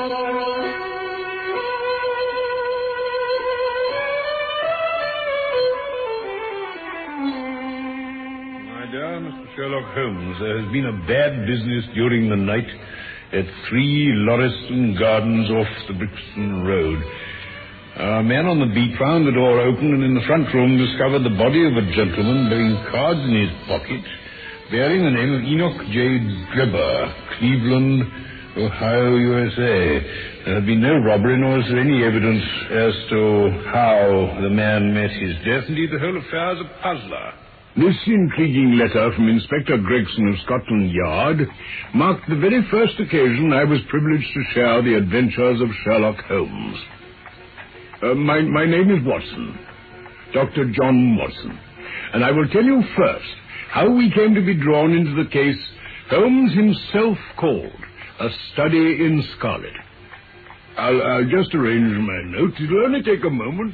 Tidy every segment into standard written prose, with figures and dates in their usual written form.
Dear Mr. Sherlock Holmes, there has been a bad business during the night at 3 Lauriston Gardens off the Brixton Road. A man on the beat found the door open and in the front room discovered the body of a gentleman bearing cards in his pocket bearing the name of Enoch J. Drebber, Cleveland, Ohio, USA. There had been no robbery, nor is there any evidence as to how the man met his death. Indeed, the whole affair is a puzzler. This intriguing letter from Inspector Gregson of Scotland Yard marked the very first occasion I was privileged to share the adventures of Sherlock Holmes. My name is Watson, Dr. John Watson, and I will tell you first how we came to be drawn into the case Holmes himself called A Study in Scarlet. I'll just arrange my notes. It'll only take a moment.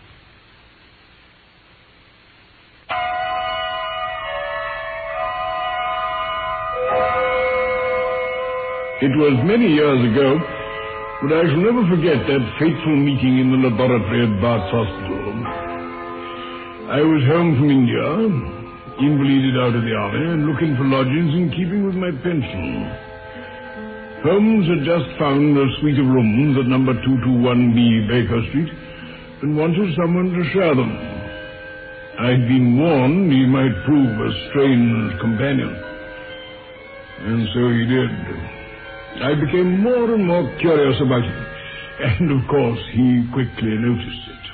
It was many years ago, but I shall never forget that fateful meeting in the laboratory at Bart's Hospital. I was home from India, invalided out of the army, and looking for lodgings in keeping with my pension. Holmes had just found a suite of rooms at number 221B Baker Street and wanted someone to share them. I'd been warned he might prove a strange companion. And so he did. I became more and more curious about him, and of course he quickly noticed it.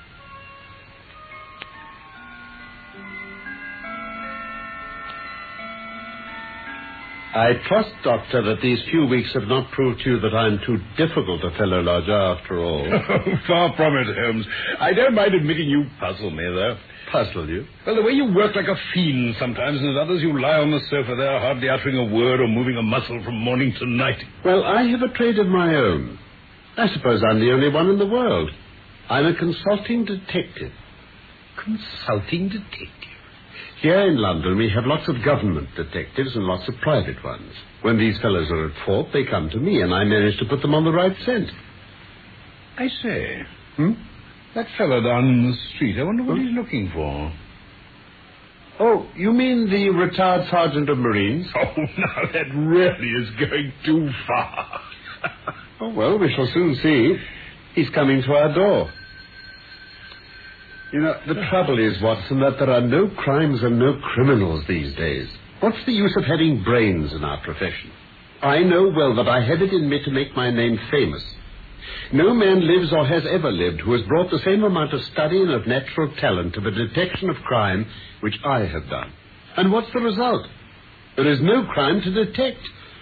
I trust, Doctor, that these few weeks have not proved to you that I'm too difficult a fellow lodger after all. Far from it, Holmes. I don't mind admitting you puzzle me, though. Puzzle you? Well, the way you work like a fiend sometimes, and at others you lie on the sofa there, hardly uttering a word or moving a muscle from morning to night. Well, I have a trade of my own. I suppose I'm the only one in the world. I'm a consulting detective. Consulting detective? Here in London, we have lots of government detectives and lots of private ones. When these fellows are at fault, they come to me, and I manage to put them on the right scent. I say, that fellow down the street, I wonder what he's looking for. Oh, you mean the retired sergeant of Marines? Oh, now that really is going too far. Oh, well, we shall soon see. He's coming to our door. You know, the trouble is, Watson, that there are no crimes and no criminals these days. What's the use of having brains in our profession? I know well that I have it in me to make my name famous. No man lives or has ever lived who has brought the same amount of study and of natural talent to the detection of crime which I have done. And what's the result? There is no crime to detect.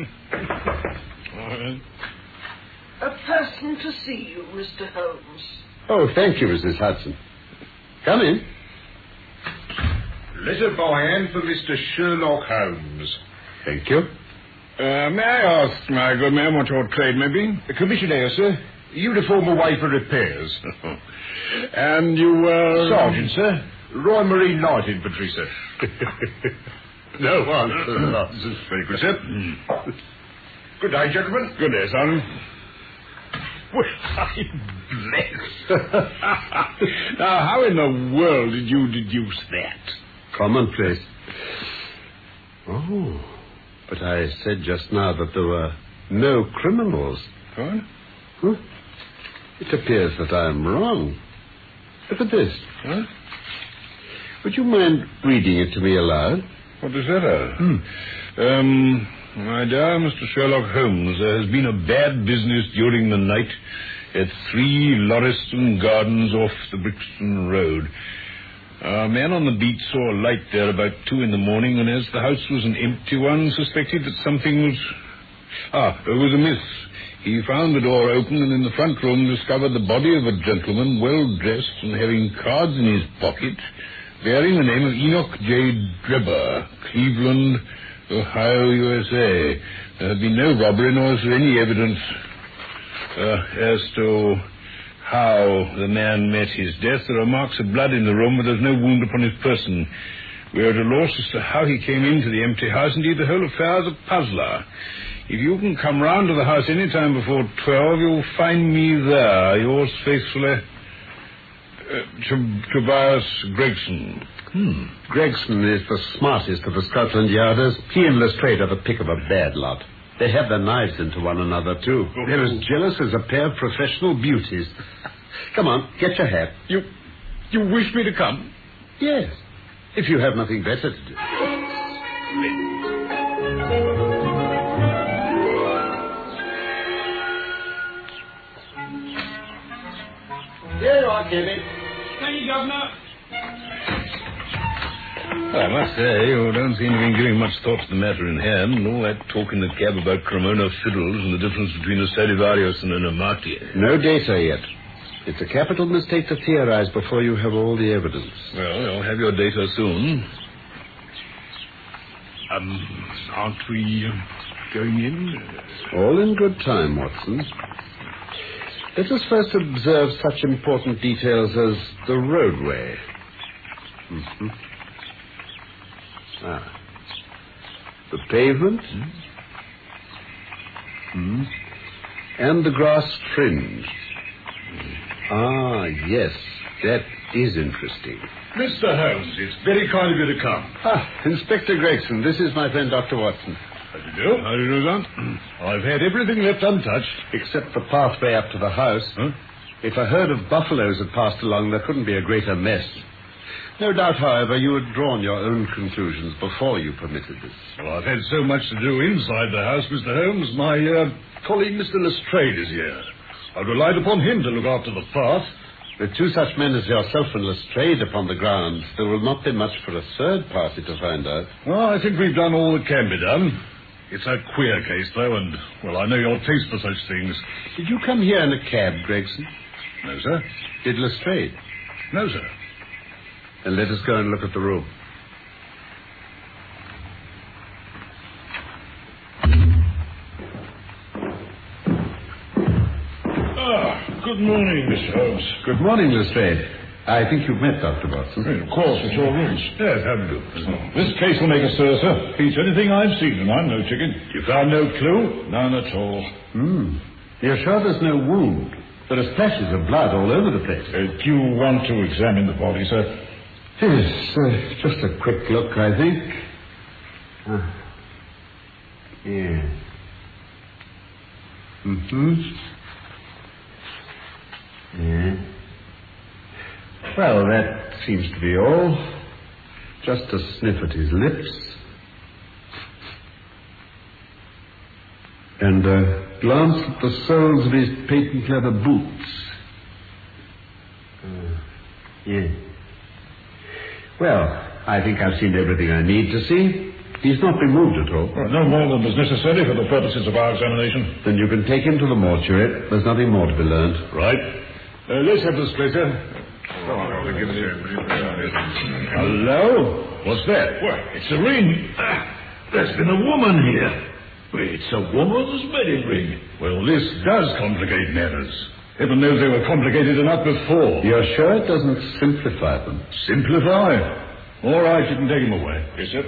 A person to see you, Mr. Holmes. Oh, thank you, Mrs. Hudson. Come in. Letter by hand for Mr. Sherlock Holmes. Thank you. May I ask, my good man, what your trade may be? A commissionaire, sir. Uniform away for repairs. And you were... Sergeant, sir. Royal Marine Light Infantry, sir. No answer. Very good, sir. Good day, gentlemen. Good day, Sergeant. Well, I'm blessed. Now, how in the world did you deduce that? Commonplace. Oh, but I said just now that there were no criminals. What? Huh? It appears that I am wrong. Look at this. Huh? Would you mind reading it to me aloud? What is that? My dear Mr. Sherlock Holmes, there has been a bad business during the night at 3 Lauriston Gardens off the Brixton Road. A man on the beat saw a light there about 2 in the morning, and as the house was an empty one, suspected that something was amiss. He found the door open and in the front room discovered the body of a gentleman well dressed and having cards in his pocket bearing the name of Enoch J. Drebber, Cleveland, Ohio, USA. There had been no robbery, nor is there any evidence as to how the man met his death. There are marks of blood in the room, but there's no wound upon his person. We are at a loss as to how he came into the empty house. Indeed, the whole affair is a puzzler. If you can come round to the house any time before 12, you'll find me there. Yours faithfully, Tobias Gregson. Gregson is the smartest of the Scotland Yarders. He and Lestrade are the pick of a bad lot. They have their knives into one another, too. They're as jealous as a pair of professional beauties. Come on, get your hat. You wish me to come? Yes, if you have nothing better to do. Here you are, Kibby. Thank you, Governor. I must say, you don't seem to be giving much thought to the matter in hand, and all that talk in the cab about Cremona fiddles and the difference between a Stradivarius and an Amati. No data yet. It's a capital mistake to theorize before you have all the evidence. Well, you'll have your data soon. Aren't we going in? All in good time, Watson. Let us first observe such important details as the roadway. The pavement. And the grass fringe. Yes, that is interesting. Mr. Holmes, it's very kind of you to come. Inspector Gregson, this is my friend Dr. Watson. How do you do? How do you do that? I've had everything left untouched. Except the pathway up to the house. If a herd of buffaloes had passed along, there couldn't be a greater mess. No doubt, however, you had drawn your own conclusions before you permitted this. Well, I've had so much to do inside the house, Mr. Holmes. My colleague, Mr. Lestrade, is here. I've relied upon him to look after the path. With two such men as yourself and Lestrade upon the grounds, there will not be much for a third party to find out. Well, I think we've done all that can be done. It's a queer case, though, and, well, I know your taste for such things. Did you come here in a cab, Gregson? No, sir. Did Lestrade? No, sir. Then let us go and look at the room. Good morning, Mr. Holmes. Good morning, Lestrade. I think you've met Dr. Watson. Of course, it's your rooms. Yes, how do you do? This case will make a stir, sir. Beats anything I've seen, and I'm no chicken. You found no clue? None at all. You're sure there's no wound? There are splashes of blood all over the place. Do you want to examine the body, sir? Yes, just a quick look, I think. Yes. Yeah. Well, that seems to be all. Just a sniff at his lips. And a glance at the soles of his patent leather boots. Yeah. Well, I think I've seen everything I need to see. He's not been moved at all. Well, no more than was necessary for the purposes of our examination. Then you can take him to the mortuary. There's nothing more to be learned. Right. Let's have this place, sir. Hello? What's that? Well, it's a ring. There's been a woman here. It's a woman's wedding ring. Well, this does complicate matters. Heaven knows they were complicated enough before. You're sure it doesn't simplify them? Simplify? All right, you can take him away. Yes, sir.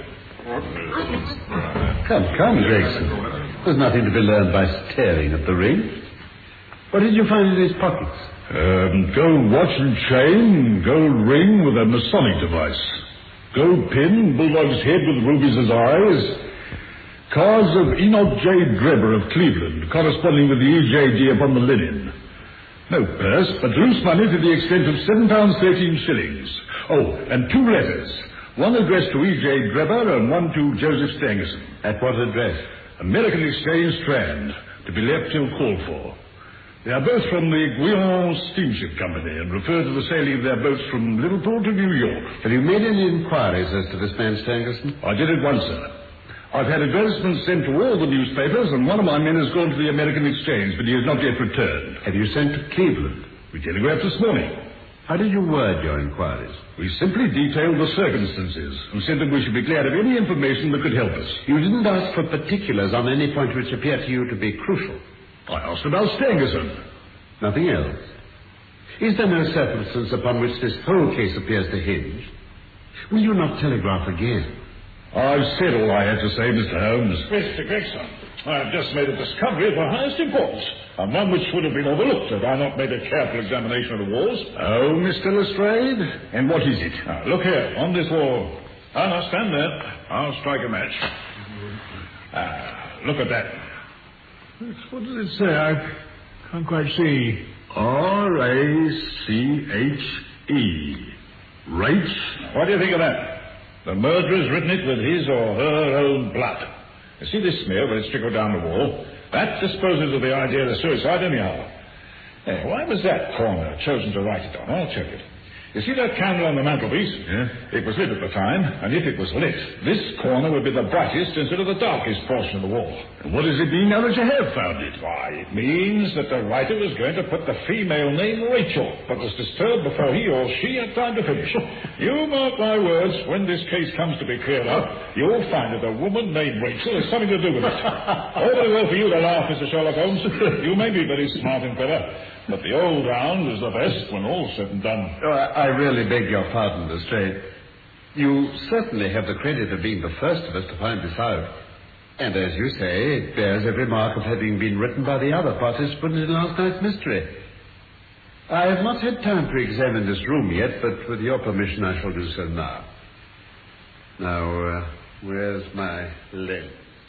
Come, Gregson. There's nothing to be learned by staring at the ring. What did you find in his pockets? Gold watch and chain, gold ring with a Masonic device, gold pin, bulldog's head with rubies as eyes, cards of Enoch J. Drebber of Cleveland, corresponding with the EJD upon the linen. No purse, but loose money to the extent of £7.13. Oh, and two letters. One addressed to E.J. Drebber and one to Joseph Stangerson. At what address? American Exchange, Strand, to be left till called for. They are both from the Guion Steamship Company and refer to the sailing of their boats from Liverpool to New York. Have you made any inquiries as to this man Stangerson? I did it once, sir. I've had advertisements sent to all the newspapers, and one of my men has gone to the American Exchange, but he has not yet returned. Have you sent to Cleveland? We telegraphed this morning. How did you word your inquiries? We simply detailed the circumstances and said that we should be glad of any information that could help us. You didn't ask for particulars on any point which appeared to you to be crucial. I asked about Stangerson. Nothing else? Is there no circumstance upon which this whole case appears to hinge? Will you not telegraph again? I've said all I had to say, Mr. Holmes. Mr. Gregson, I've just made a discovery of the highest importance, and one which would have been overlooked had I not made a careful examination of the walls. Oh, Mr. Lestrade? And what is it? Now, look here, on this wall. Now, stand there. I'll strike a match. Look at that. What does it say? I can't quite see. R-A-C-H-E. Rates? What do you think of that? The murderer's written it with his or her own blood. You see this smear where it's trickled down the wall? That disposes of the idea of suicide anyhow. Hey, why was that corner chosen to write it on? I'll check it. You see that candle on the mantelpiece? Yeah. It was lit at the time, and if it was lit, this corner would be the brightest instead of the darkest portion of the wall. And what does it mean now that you have found it? Why, it means that the writer was going to put the female name Rachel, but was disturbed before he or she had time to finish. You mark my words, when this case comes to be cleared up, you'll find that a woman named Rachel has something to do with it. All very well for you to laugh, Mr. Sherlock Holmes. You may be very smart and clever, but the old round is the best when all's said and done. Oh, I really beg your pardon, Lestrade. You certainly have the credit of being the first of us to find this out. And as you say, it bears every mark of having been written by the other participant in last night's mystery. I have not had time to examine this room yet, but with your permission I shall do so now. Now, where's my lens?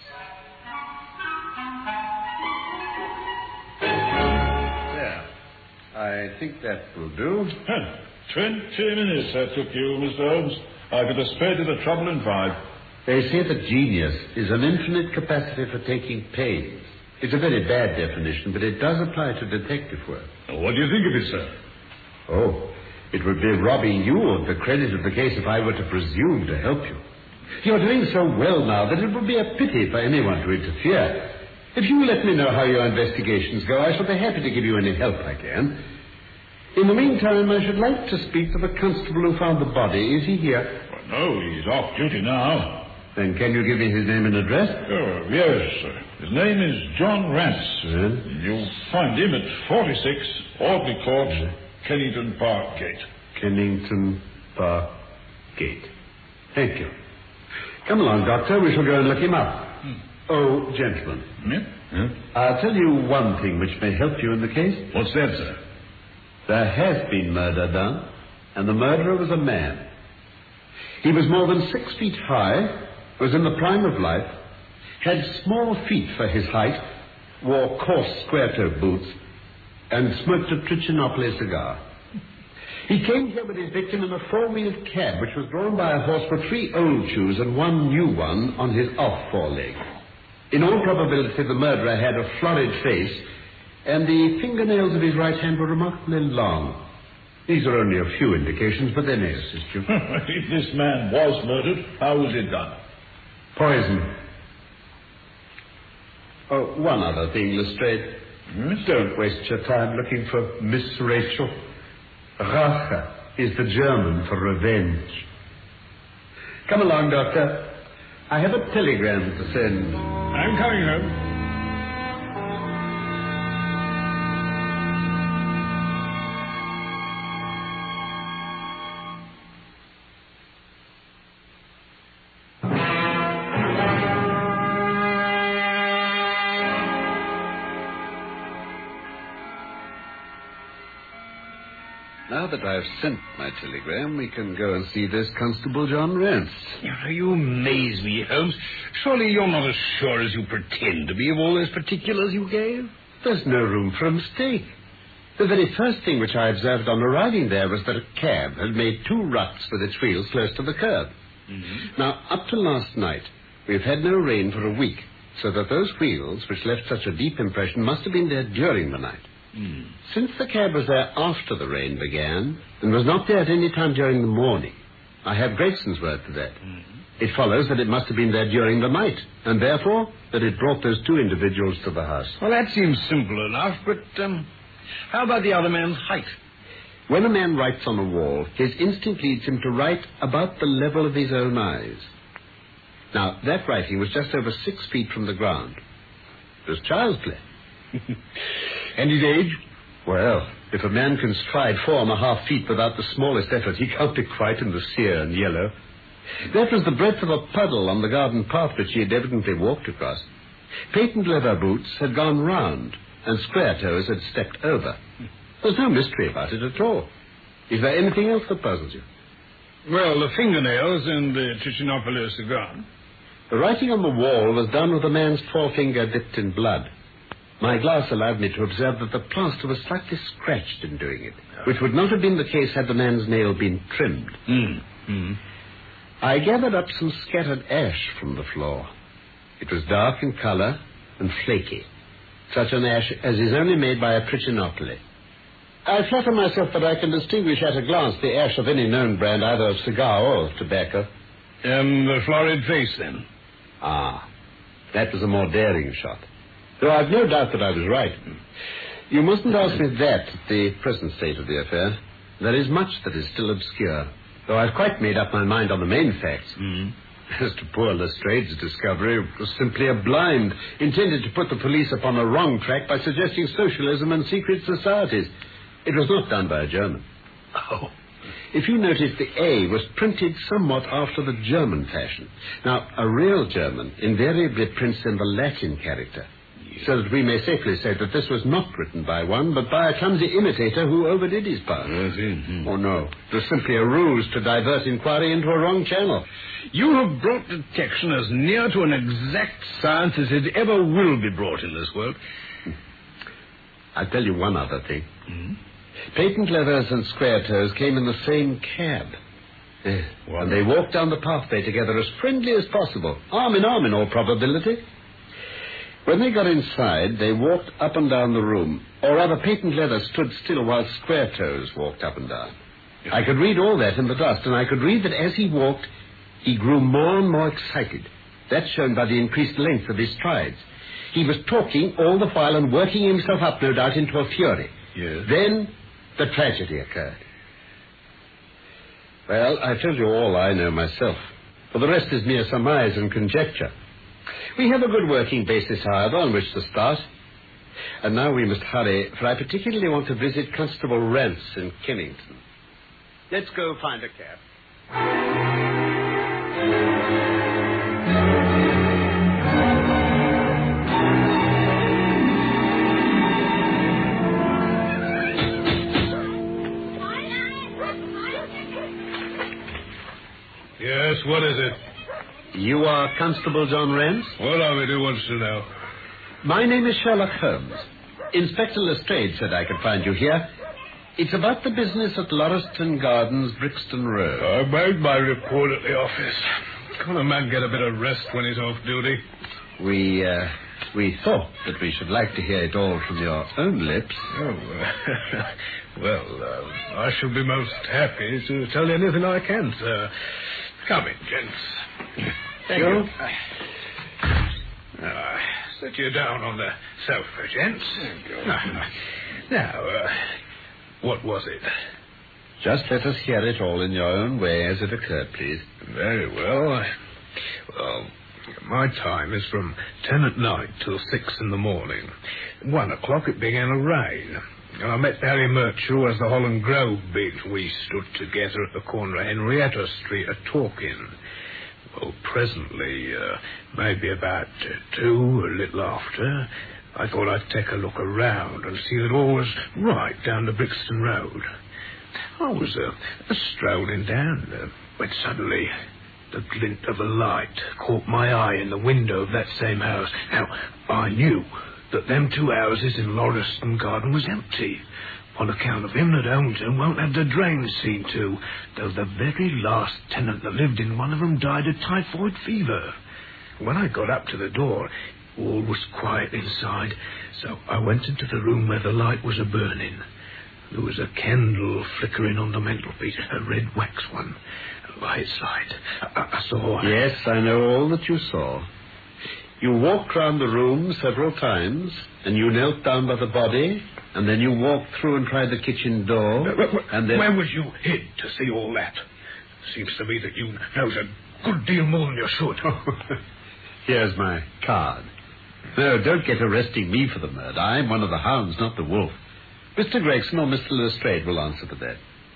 There. I think that will do. 20 minutes that took you, Mr. Holmes. I could have spared you the trouble in 5. They say that genius is an infinite capacity for taking pains. It's a very bad definition, but it does apply to detective work. What do you think of it, sir? Oh, it would be robbing you of the credit of the case if I were to presume to help you. You're doing so well now that it would be a pity for anyone to interfere. If you let me know how your investigations go, I shall be happy to give you any help I can. In the meantime, I should like to speak to the constable who found the body. Is he here? Well, no, he's off duty now. Then can you give me his name and address? Oh, yes, sir. His name is John Rance. You'll find him at 46 Audley Court, Kennington Park Gate. Kennington Park Gate. Thank you. Come along, Doctor. We shall go and look him up. Oh, gentlemen. I'll tell you one thing which may help you in the case. What's that, sir? There has been murder done, and the murderer was a man. He was more than 6 feet high, was in the prime of life, had small feet for his height, wore coarse square-toed boots, and smoked a Trichinopoly cigar. He came here with his victim in a four-wheeled cab, which was drawn by a horse with 3 old shoes and 1 new one on his off foreleg. In all probability, the murderer had a florid face, and the fingernails of his right hand were remarkably long. These are only a few indications, but they may assist you. If this man was murdered, how was it done? Poison. Oh, one other thing, Lestrade. Don't waste your time looking for Miss Rachel. Rache is the German for revenge. Come along, Doctor. I have a telegram to send. I'm coming home. Now that I've sent my telegram, we can go and see this Constable John Rance. You amaze me, Holmes. Surely you're not as sure as you pretend to be of all those particulars you gave? There's no room for a mistake. The very first thing which I observed on arriving there was that a cab had made 2 ruts with its wheels close to the curb. Now, up to last night, we've had no rain for a week, so that those wheels, which left such a deep impression, must have been there during the night. Since the cab was there after the rain began, and was not there at any time during the morning, I have Gregson's word for that. It follows that it must have been there during the night, and therefore that it brought those 2 individuals to the house. Well, that seems simple enough, but how about the other man's height? When a man writes on a wall, his instinct leads him to write about the level of his own eyes. Now, that writing was just over 6 feet from the ground. It was child's play. And his age? Well, if a man can stride 4.5 feet without the smallest effort, he can't be quite in the sere and yellow. That was the breadth of a puddle on the garden path which he had evidently walked across. Patent leather boots had gone round, and square toes had stepped over. There's no mystery about it at all. Is there anything else that puzzles you? Well, the fingernails and the Trichinopolis are gone. The writing on the wall was done with a man's forefinger dipped in blood. My glass allowed me to observe that the plaster was slightly scratched in doing it, which would not have been the case had the man's nail been trimmed. I gathered up some scattered ash from the floor. It was dark in color and flaky, such an ash as is only made by a Trichinopoli. I flatter myself that I can distinguish at a glance the ash of any known brand, either of cigar or of tobacco. And the florid face, then? Ah, that was a more daring shot. Though I've no doubt that I was right. You mustn't ask me that at the present state of the affair. There is much that is still obscure, though I've quite made up my mind on the main facts. As to poor Lestrade's discovery, it was simply a blind, intended to put the police upon a wrong track by suggesting socialism and secret societies. It was not done by a German. Oh. If you notice, the A was printed somewhat after the German fashion. Now, a real German invariably prints in the Latin character, so that we may safely say that this was not written by one, but by a clumsy imitator who overdid his part. Oh, no. It was simply a ruse to divert inquiry into a wrong channel. You have brought detection as near to an exact science as it ever will be brought in this world. I'll tell you one other thing. Patent leathers and square toes came in the same cab. And they walked down the pathway together as friendly as possible, arm in arm in all probability. When they got inside, they walked up and down the room, or rather Patent leather stood still while square toes walked up and down. I could read all that in the dust, and I could read that as he walked, he grew more and more excited. That's shown by the increased length of his strides. He was talking all the while and working himself up, no doubt, into a fury. Yes. Then the tragedy occurred. Well, I tell you all I know myself. For the rest is mere surmise and conjecture. We have a good working basis, however, on which to start. And now we must hurry, for I particularly want to visit Constable Rance in Kennington. Let's go find a cab. Yes, what is it? You are Constable John Rance? What of it? Who wants to know? My name is Sherlock Holmes. Inspector Lestrade said I could find you here. It's about the business at Lauriston Gardens, Brixton Road. I made my report at the office. Can't a man get a bit of rest when he's off duty? We thought that we should like to hear it all from your own lips. Oh, well, I shall be most happy to tell you anything I can, sir. Come in, gents. Thank you. Sit you down on the sofa, gents. Thank you. Now, what was it? Just let us hear it all in your own way as it occurred, please. Very well. Well, my time is from 10 at night till 6 in the morning. 1 o'clock it began to rain. And I met Harry Murchell as the Holland Grove beat. We stood together at the corner of Henrietta Street a-talking. Well, presently, maybe about 2, a little after, I thought I'd take a look around and see that all was right down the Brixton Road. I was strolling down when suddenly the glint of a light caught my eye in the window of that same house. Now, I knew that them 2 houses in Lauriston Garden was empty, on account of him that owns them won't have the drains seen to, though the very last tenant that lived in one of them died of typhoid fever. When I got up to the door, all was quiet inside, so I went into the room where the light was a-burning. There was a candle flickering on the mantelpiece, a red wax one. By its side, I saw... Yes, I know all that you saw. You walked round the room several times, and you knelt down by the body, and then you walked through and tried the kitchen door, and then... Where was you hid to see all that? Seems to me that you knows a good deal more than you should. Here's my card. No, don't get arresting me for the murder. I'm one of the hounds, not the wolf. Mr. Gregson or Mr. Lestrade will answer for that.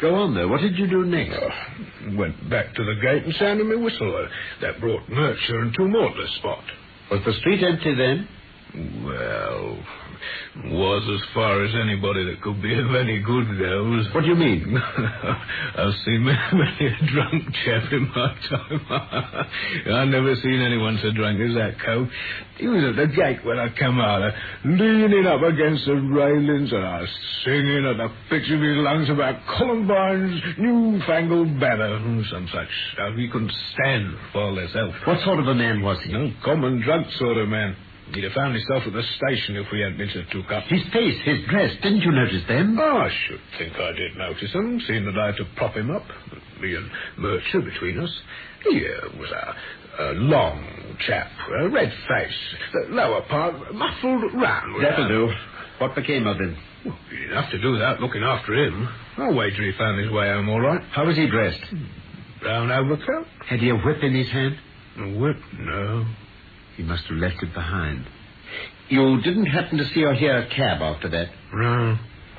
Go on, though. What did you do next? Went back to the gate and sounded my whistle. That brought Murcher and two more to the spot. Was the street empty then? Well, was as far as anybody that could be of any good goes. What do you mean? I've seen many a drunk chap in my time. I've never seen anyone so drunk as that cove. He was at the gate when I come out, leaning up against the railings, and I was singing at the pitch of his lungs about Columbine's newfangled banner and some such stuff. He couldn't stand for himself. What sort of a man was he? No, common drunk sort of man. He'd have found himself at the station if we hadn't been so took up. His face, his dress, didn't you notice them? Oh, I should think I did notice them, seeing that I had to prop him up. Me and Murcher between us. He was a long chap, a red face, the lower part muffled round. That'll do. What became of him? Well, he didn't have to do that looking after him. I'll wager he found his way home all right. How was he dressed? Brown overcoat. Had he a whip in his hand? A whip? No. He must have left it behind. You didn't happen to see or hear a cab after that? No.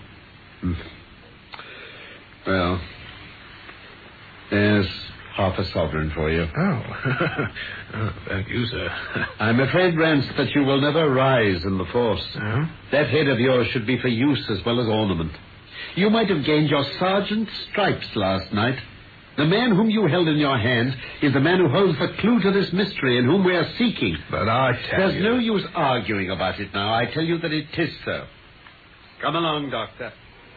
Well, there's half a sovereign for you. Oh. Oh, thank you, sir. I'm afraid, Rance, that you will never rise in the force. Oh? That head of yours should be for use as well as ornament. You might have gained your sergeant's stripes last night. The man whom you held in your hand is the man who holds the clue to this mystery and whom we are seeking. But I tell you... There's no use arguing about it now. I tell you that it is so. Come along, Doctor.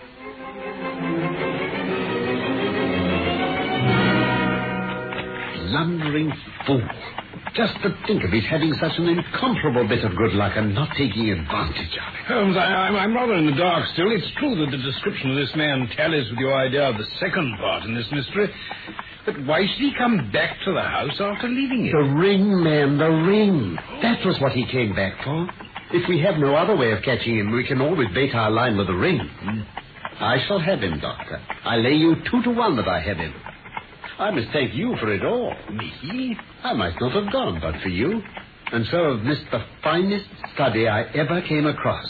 Blundering fool. Just to think of his having such an incomparable bit of good luck and not taking advantage of it. Holmes, I'm rather in the dark still. It's true that the description of this man tallies with your idea of the second part in this mystery. But why should he come back to the house after leaving it? The ring, man, the ring. That was what he came back for. If we have no other way of catching him, we can always bait our line with the ring. I shall have him, Doctor. I lay you 2-1 that I have him. I must thank you for it all. Me? I might not have gone but for you, and so have missed the finest study I ever came across.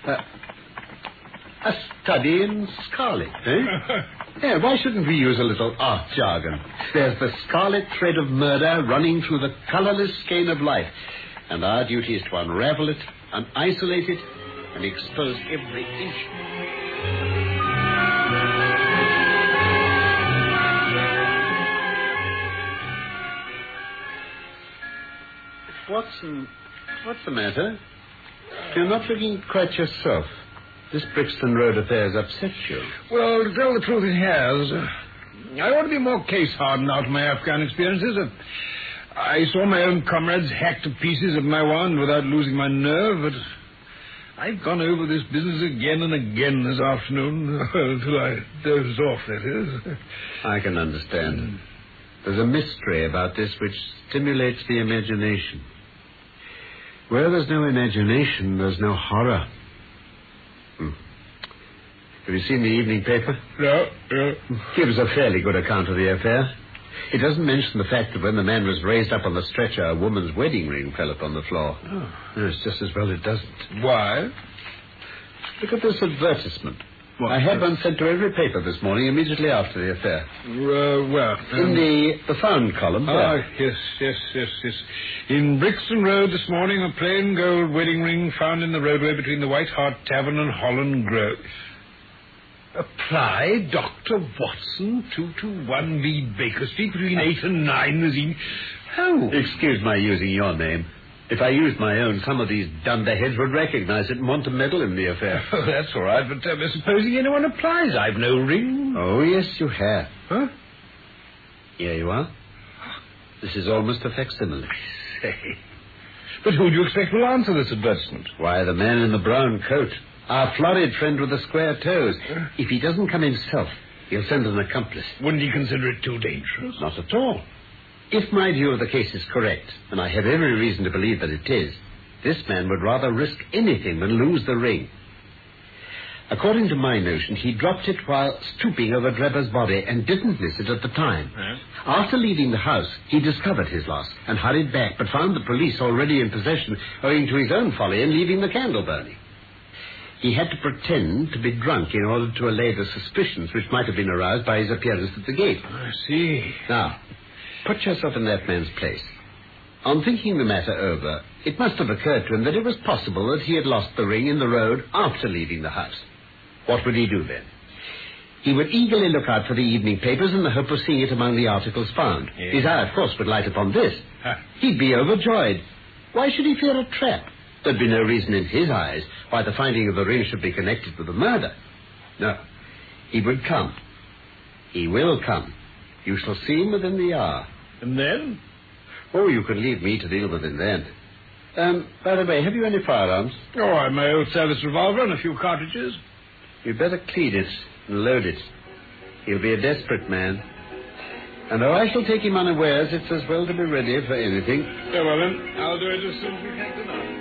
A study in scarlet, eh? Yeah, why shouldn't we use a little art jargon? There's the scarlet thread of murder running through the colorless skein of life, and our duty is to unravel it, and isolate it, and expose every inch. Watson, what's the matter? You're not looking quite yourself. This Brixton Road affair has upset you. Well, to tell the truth, it has. I ought to be more case-hardened out of my Afghan experiences. I saw my own comrades hacked to pieces at Maiwand without losing my nerve, but I've gone over this business again and again this afternoon, until I dozed off, that is. I can understand. There's a mystery about this which stimulates the imagination. Where there's no imagination, there's no horror. Have you seen the evening paper? No. Gives a fairly good account of the affair. It doesn't mention the fact that when the man was raised up on the stretcher, a woman's wedding ring fell upon the floor. Oh. No, it's just as well it doesn't. Why? Look at this advertisement. What? I had one sent to every paper this morning immediately after the affair. Well... In the found column. Ah, yes. In Brixton Road this morning, a plain gold wedding ring found in the roadway between the White Hart Tavern and Holland Grove. Apply Dr. Watson, 221B Baker Street, between 8 and 9 this evening. Oh. Excuse my using your name. If I used my own, some of these dunderheads would recognize it and want to meddle in the affair. Oh, that's all right, but supposing anyone applies, I've no ring. Oh, yes, you have. Huh? Here you are. This is almost a facsimile. Say. But who do you expect will answer this advertisement? Why, the man in the brown coat. Our florid friend with the square toes. If he doesn't come himself, he'll send an accomplice. Wouldn't he consider it too dangerous? Not at all. If my view of the case is correct, and I have every reason to believe that it is, this man would rather risk anything than lose the ring. According to my notion, he dropped it while stooping over Drebber's body and didn't miss it at the time. Yes. After leaving the house, he discovered his loss and hurried back, but found the police already in possession owing to his own folly in leaving the candle burning. He had to pretend to be drunk in order to allay the suspicions which might have been aroused by his appearance at the gate. I see. Now, put yourself in that man's place. On thinking the matter over, it must have occurred to him that it was possible that he had lost the ring in the road after leaving the house. What would he do then? He would eagerly look out for the evening papers in the hope of seeing it among the articles found. Yes. His eye, of course, would light upon this. He'd be overjoyed. Why should he fear a trap? There'd be no reason in his eyes why the finding of the ring should be connected with the murder. No. He would come. He will come. You shall see him within the hour. And then? Oh, you can leave me to deal with him then. By the way, have you any firearms? Oh, I've my old service revolver and a few cartridges. You'd better clean it and load it. He'll be a desperate man. And though I shall take him unawares, it's as well to be ready for anything. Very well, then. I'll do it as soon as we can tonight.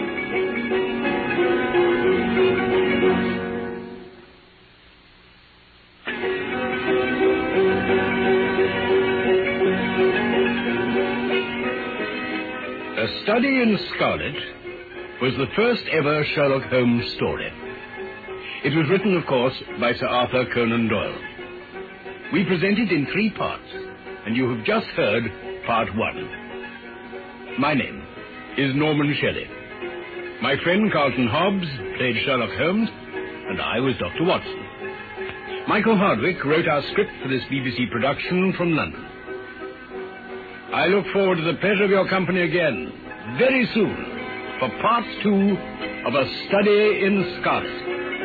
A Study in Scarlet was the first ever Sherlock Holmes story. It was written, of course, by Sir Arthur Conan Doyle. We present it in 3 parts, and you have just heard part 1. My name is Norman Shelley. My friend Carlton Hobbs played Sherlock Holmes, and I was Dr. Watson. Michael Hardwick wrote our script for this BBC production from London. I look forward to the pleasure of your company again, very soon, for part 2 of A Study in Scarlet.